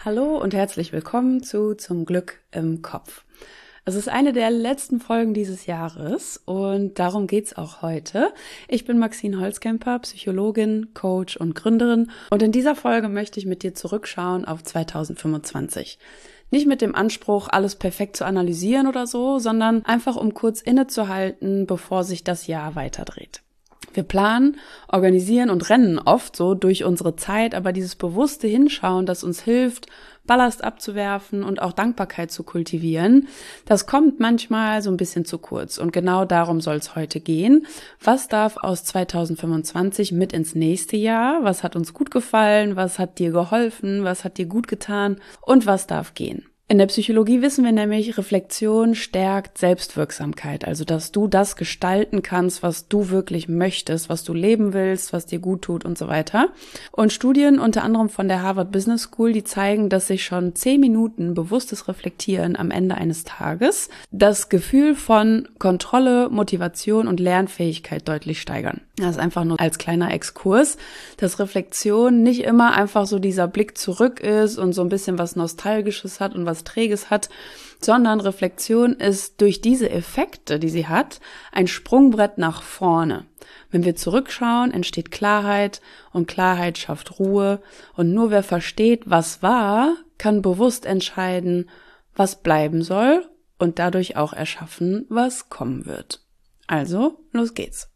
Hallo und herzlich willkommen zu Zum Glück im Kopf. Es ist eine der letzten Folgen dieses Jahres und darum geht's auch heute. Ich bin Maxine Holzkemper, Psychologin, Coach und Gründerin und in dieser Folge möchte ich mit dir zurückschauen auf 2025. Nicht mit dem Anspruch, alles perfekt zu analysieren oder so, sondern einfach um kurz innezuhalten, bevor sich das Jahr weiterdreht. Wir planen, organisieren und rennen oft so durch unsere Zeit, aber dieses bewusste Hinschauen, das uns hilft, Ballast abzuwerfen und auch Dankbarkeit zu kultivieren, das kommt manchmal so ein bisschen zu kurz. Und genau darum soll es heute gehen. Was darf aus 2025 mit ins nächste Jahr? Was hat uns gut gefallen? Was hat dir geholfen? Was hat dir gut getan? Und was darf gehen? In der Psychologie wissen wir nämlich, Reflexion stärkt Selbstwirksamkeit, also dass du das gestalten kannst, was du wirklich möchtest, was du leben willst, was dir gut tut und so weiter. Und Studien unter anderem von der Harvard Business School, die zeigen, dass sich schon 10 Minuten bewusstes Reflektieren am Ende eines Tages das Gefühl von Kontrolle, Motivation und Lernfähigkeit deutlich steigern. Das ist einfach nur als kleiner Exkurs, dass Reflexion nicht immer einfach so dieser Blick zurück ist und so ein bisschen was Nostalgisches hat und was Träges hat, sondern Reflexion ist durch diese Effekte, die sie hat, ein Sprungbrett nach vorne. Wenn wir zurückschauen, entsteht Klarheit und Klarheit schafft Ruhe und nur wer versteht, was war, kann bewusst entscheiden, was bleiben soll und dadurch auch erschaffen, was kommen wird. Also, los geht's.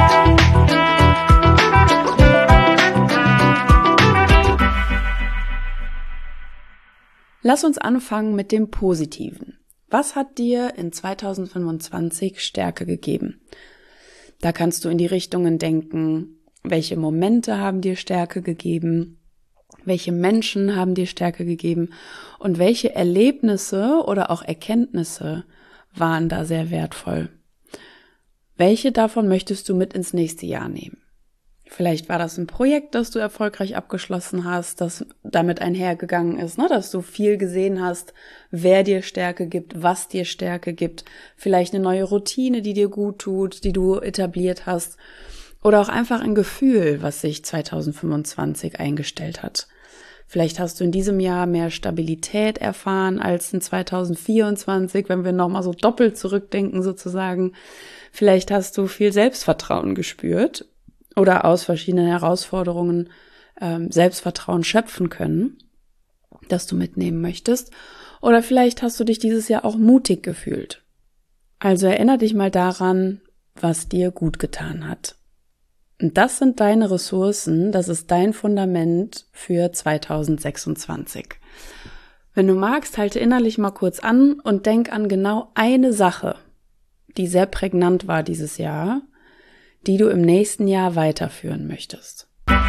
Lass uns anfangen mit dem Positiven. Was hat dir in 2025 Stärke gegeben? Da kannst du in die Richtungen denken, welche Momente haben dir Stärke gegeben, welche Menschen haben dir Stärke gegeben und welche Erlebnisse oder auch Erkenntnisse waren da sehr wertvoll. Welche davon möchtest du mit ins nächste Jahr nehmen? Vielleicht war das ein Projekt, das du erfolgreich abgeschlossen hast, das damit einhergegangen ist, dass du viel gesehen hast, wer dir Stärke gibt, was dir Stärke gibt. Vielleicht eine neue Routine, die dir gut tut, die du etabliert hast. Oder auch einfach ein Gefühl, was sich 2025 eingestellt hat. Vielleicht hast du in diesem Jahr mehr Stabilität erfahren als in 2024, wenn wir nochmal so doppelt zurückdenken sozusagen. Vielleicht hast du viel Selbstvertrauen gespürt oder aus verschiedenen Herausforderungen Selbstvertrauen schöpfen können, das du mitnehmen möchtest. Oder vielleicht hast du dich dieses Jahr auch mutig gefühlt. Also erinnere dich mal daran, was dir gut getan hat. Und das sind deine Ressourcen, das ist dein Fundament für 2026. Wenn du magst, halte innerlich mal kurz an und denk an genau eine Sache, die sehr prägnant war dieses Jahr, die du im nächsten Jahr weiterführen möchtest.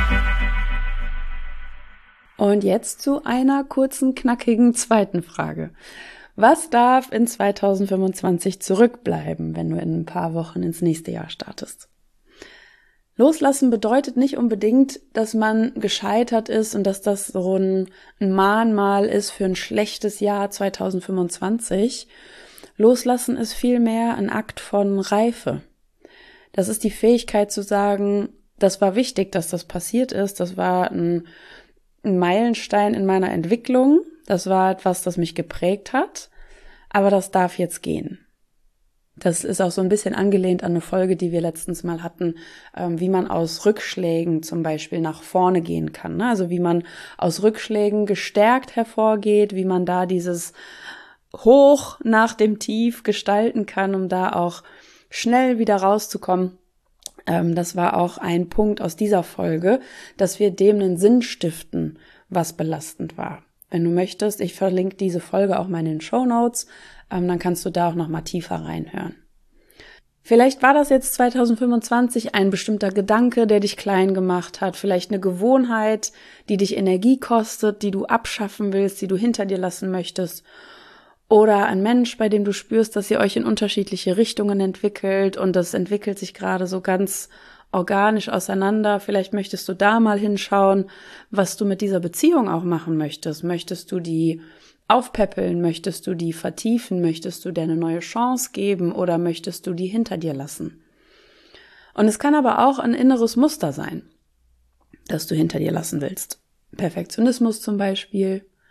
Und jetzt zu einer kurzen, knackigen zweiten Frage. Was darf in 2025 zurückbleiben, wenn du in ein paar Wochen ins nächste Jahr startest? Loslassen bedeutet nicht unbedingt, dass man gescheitert ist und dass das so ein Mahnmal ist für ein schlechtes Jahr 2025. Loslassen ist vielmehr ein Akt von Reife. Das ist die Fähigkeit zu sagen, das war wichtig, dass das passiert ist, das war ein Meilenstein in meiner Entwicklung, das war etwas, das mich geprägt hat, aber das darf jetzt gehen. Das ist auch so ein bisschen angelehnt an eine Folge, die wir letztens mal hatten, wie man aus Rückschlägen zum Beispiel nach vorne gehen kann. Also wie man aus Rückschlägen gestärkt hervorgeht, wie man da dieses Hoch nach dem Tief gestalten kann, um da auch schnell wieder rauszukommen. Das war auch ein Punkt aus dieser Folge, dass wir dem einen Sinn stiften, was belastend war. Wenn du möchtest, ich verlinke diese Folge auch mal in den Shownotes, dann kannst du da auch noch mal tiefer reinhören. Vielleicht war das jetzt 2025 ein bestimmter Gedanke, der dich klein gemacht hat, vielleicht eine Gewohnheit, die dich Energie kostet, die du abschaffen willst, die du hinter dir lassen möchtest. Oder ein Mensch, bei dem du spürst, dass ihr euch in unterschiedliche Richtungen entwickelt und das entwickelt sich gerade so ganz organisch auseinander. Vielleicht möchtest du da mal hinschauen, was du mit dieser Beziehung auch machen möchtest. Möchtest du die aufpäppeln? Möchtest du die vertiefen? Möchtest du dir eine neue Chance geben oder möchtest du die hinter dir lassen? Und es kann aber auch ein inneres Muster sein, das du hinter dir lassen willst. Perfektionismus zum Beispiel.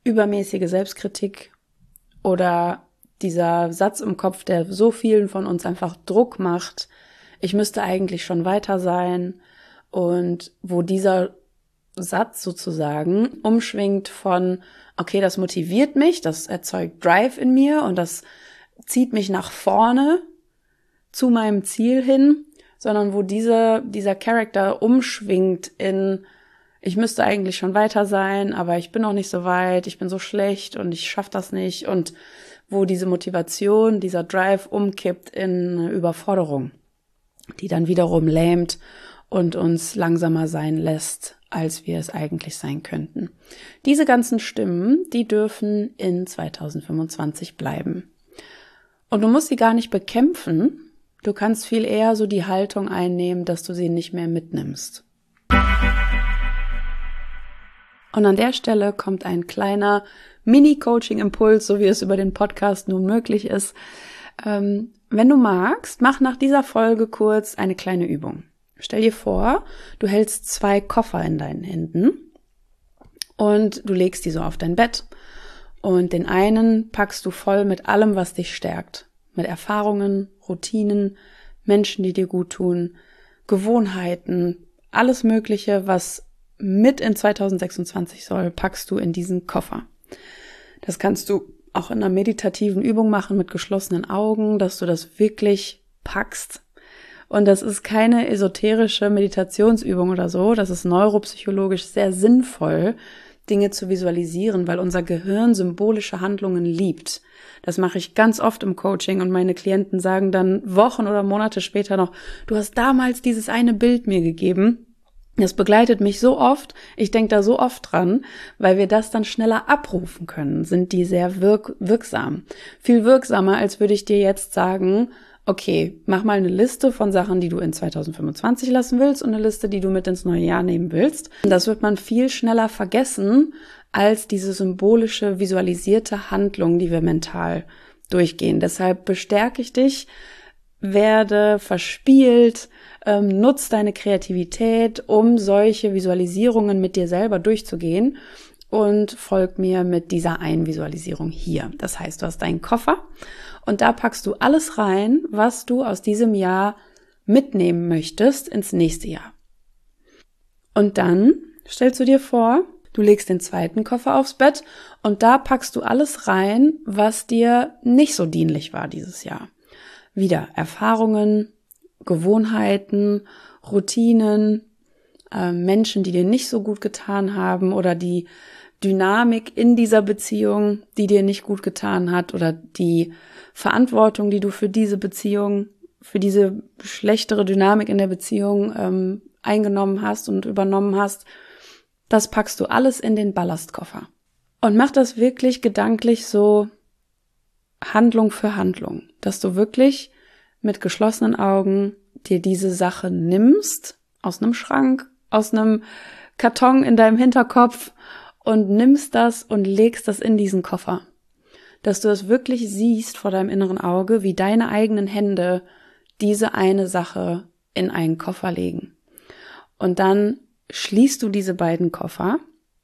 übermäßige Selbstkritik oder dieser Satz im Kopf, der so vielen von uns einfach Druck macht, ich müsste eigentlich schon weiter sein, und wo dieser Satz sozusagen umschwingt von, okay, das motiviert mich, das erzeugt Drive in mir und das zieht mich nach vorne zu meinem Ziel hin, sondern wo dieser Charakter umschwingt in, ich müsste eigentlich schon weiter sein, aber ich bin noch nicht so weit, ich bin so schlecht und ich schaffe das nicht, und wo diese Motivation, dieser Drive umkippt in eine Überforderung, die dann wiederum lähmt und uns langsamer sein lässt, als wir es eigentlich sein könnten. Diese ganzen Stimmen, die dürfen in 2025 bleiben. Und du musst sie gar nicht bekämpfen, du kannst viel eher so die Haltung einnehmen, dass du sie nicht mehr mitnimmst. Und an der Stelle kommt ein kleiner Mini-Coaching-Impuls, so wie es über den Podcast nun möglich ist. Wenn du magst, mach nach dieser Folge kurz eine kleine Übung. Stell dir vor, du hältst 2 Koffer in deinen Händen und du legst die so auf dein Bett. Und den einen packst du voll mit allem, was dich stärkt. Mit Erfahrungen, Routinen, Menschen, die dir gut tun, Gewohnheiten, alles Mögliche, was mit in 2026 soll, packst du in diesen Koffer. Das kannst du auch in einer meditativen Übung machen mit geschlossenen Augen, dass du das wirklich packst. Und das ist keine esoterische Meditationsübung oder so, das ist neuropsychologisch sehr sinnvoll, Dinge zu visualisieren, weil unser Gehirn symbolische Handlungen liebt. Das mache ich ganz oft im Coaching und meine Klienten sagen dann Wochen oder Monate später noch, du hast damals dieses eine Bild mir gegeben. Das begleitet mich so oft, ich denke da so oft dran, weil wir das dann schneller abrufen können, sind die sehr wirksam. Viel wirksamer, als würde ich dir jetzt sagen, okay, mach mal eine Liste von Sachen, die du in 2025 lassen willst und eine Liste, die du mit ins neue Jahr nehmen willst. Das wird man viel schneller vergessen als diese symbolische, visualisierte Handlung, die wir mental durchgehen. Deshalb bestärke ich dich, werde verspielt, nutz deine Kreativität, um solche Visualisierungen mit dir selber durchzugehen, und folg mir mit dieser einen Visualisierung hier. Das heißt, du hast deinen Koffer und da packst du alles rein, was du aus diesem Jahr mitnehmen möchtest ins nächste Jahr. Und dann stellst du dir vor, du legst den zweiten Koffer aufs Bett und da packst du alles rein, was dir nicht so dienlich war dieses Jahr. Wieder Erfahrungen, Gewohnheiten, Routinen, Menschen, die dir nicht so gut getan haben oder die Dynamik in dieser Beziehung, die dir nicht gut getan hat, oder die Verantwortung, die du für diese Beziehung, für diese schlechtere Dynamik in der Beziehung eingenommen hast und übernommen hast, das packst du alles in den Ballastkoffer. Und mach das wirklich gedanklich so Handlung für Handlung, dass du wirklich mit geschlossenen Augen dir diese Sache nimmst, aus einem Schrank, aus einem Karton in deinem Hinterkopf, und nimmst das und legst das in diesen Koffer. Dass du es wirklich siehst vor deinem inneren Auge, wie deine eigenen Hände diese eine Sache in einen Koffer legen. Und dann schließt du diese beiden Koffer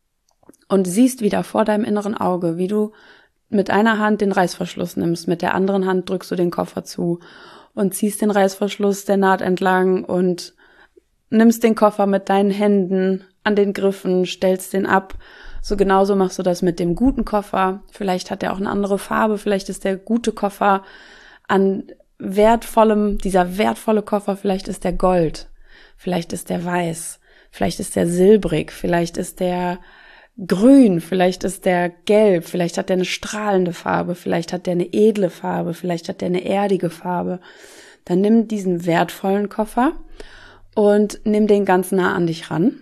und siehst wieder vor deinem inneren Auge, wie du mit einer Hand den Reißverschluss nimmst, mit der anderen Hand drückst du den Koffer zu und ziehst den Reißverschluss der Naht entlang und nimmst den Koffer mit deinen Händen an den Griffen, stellst den ab. So genauso machst du das mit dem guten Koffer. Vielleicht hat der auch eine andere Farbe, vielleicht ist der gute Koffer an wertvollem, dieser wertvolle Koffer, vielleicht ist der Gold, vielleicht ist der weiß, vielleicht ist der silbrig, vielleicht ist der grün, vielleicht ist der gelb, vielleicht hat der eine strahlende Farbe, vielleicht hat der eine edle Farbe, vielleicht hat der eine erdige Farbe. Dann nimm diesen wertvollen Koffer und nimm den ganz nah an dich ran.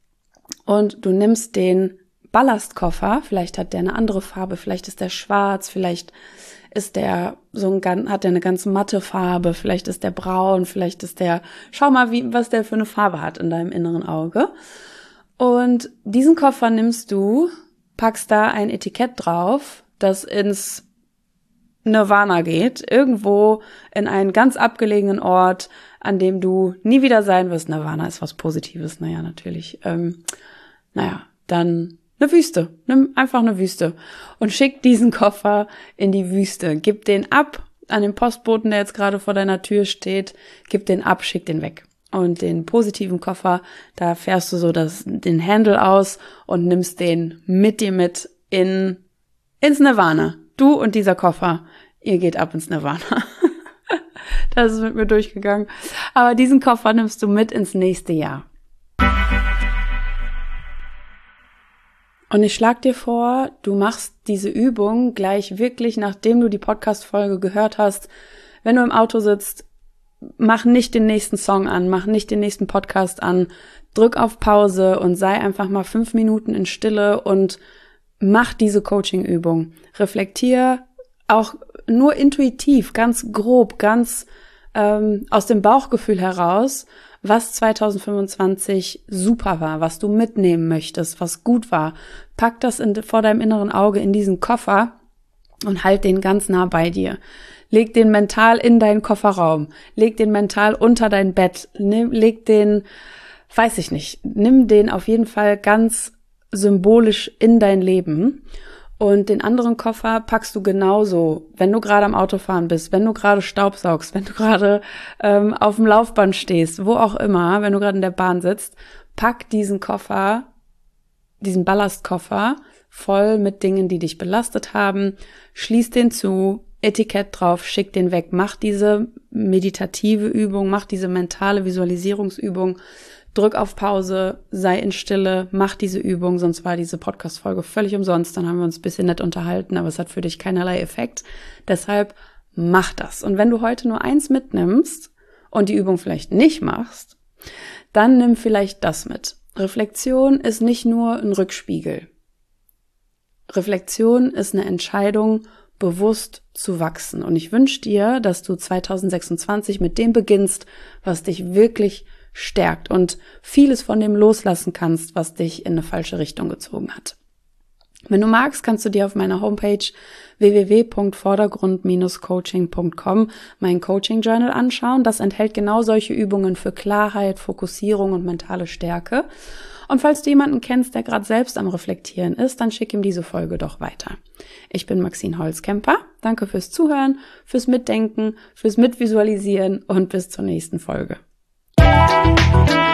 Und du nimmst den Ballastkoffer, vielleicht hat der eine andere Farbe, vielleicht ist der schwarz, vielleicht ist der hat der eine ganz matte Farbe, vielleicht ist der braun, vielleicht ist der, schau mal, was der für eine Farbe hat in deinem inneren Auge. Und diesen Koffer nimmst du, packst da ein Etikett drauf, das ins Nirvana geht, irgendwo in einen ganz abgelegenen Ort, an dem du nie wieder sein wirst. Nirvana ist was Positives, naja, natürlich. Dann eine Wüste. Nimm einfach eine Wüste und schick diesen Koffer in die Wüste. Gib den ab an den Postboten, der jetzt gerade vor deiner Tür steht. Gib den ab, schick den weg. Und den positiven Koffer, da fährst du so den Handle aus und nimmst den mit dir mit ins Nirvana. Du und dieser Koffer, ihr geht ab ins Nirvana. Das ist mit mir durchgegangen. Aber diesen Koffer nimmst du mit ins nächste Jahr. Und ich schlag dir vor, du machst diese Übung gleich wirklich, nachdem du die Podcast-Folge gehört hast. Wenn du im Auto sitzt, mach nicht den nächsten Song an, mach nicht den nächsten Podcast an, drück auf Pause und sei einfach mal 5 Minuten in Stille und mach diese Coaching-Übung. Reflektier auch nur intuitiv, ganz grob, ganz aus dem Bauchgefühl heraus, was 2025 super war, was du mitnehmen möchtest, was gut war. Pack das vor deinem inneren Auge in diesen Koffer und halt den ganz nah bei dir. Leg den mental in deinen Kofferraum, leg den mental unter dein Bett, leg den, weiß ich nicht, nimm den auf jeden Fall ganz symbolisch in dein Leben. Und den anderen Koffer packst du genauso, wenn du gerade am Autofahren bist, wenn du gerade Staubsaugst, wenn du gerade auf dem Laufband stehst, wo auch immer, wenn du gerade in der Bahn sitzt, pack diesen Koffer, diesen Ballastkoffer voll mit Dingen, die dich belastet haben, schließ den zu, Etikett drauf, schick den weg, mach diese meditative Übung, mach diese mentale Visualisierungsübung, drück auf Pause, sei in Stille, mach diese Übung, sonst war diese Podcast-Folge völlig umsonst, dann haben wir uns ein bisschen nett unterhalten, aber es hat für dich keinerlei Effekt. Deshalb mach das. Und wenn du heute nur eins mitnimmst und die Übung vielleicht nicht machst, dann nimm vielleicht das mit. Reflexion ist nicht nur ein Rückspiegel. Reflexion ist eine Entscheidung, bewusst zu wachsen. Und ich wünsche dir, dass du 2026 mit dem beginnst, was dich wirklich stärkt und vieles von dem loslassen kannst, was dich in eine falsche Richtung gezogen hat. Wenn du magst, kannst du dir auf meiner Homepage www.vordergrund-coaching.com mein Coaching Journal anschauen. Das enthält genau solche Übungen für Klarheit, Fokussierung und mentale Stärke. Und falls du jemanden kennst, der gerade selbst am Reflektieren ist, dann schick ihm diese Folge doch weiter. Ich bin Maxine Holzkemper. Danke fürs Zuhören, fürs Mitdenken, fürs Mitvisualisieren und bis zur nächsten Folge.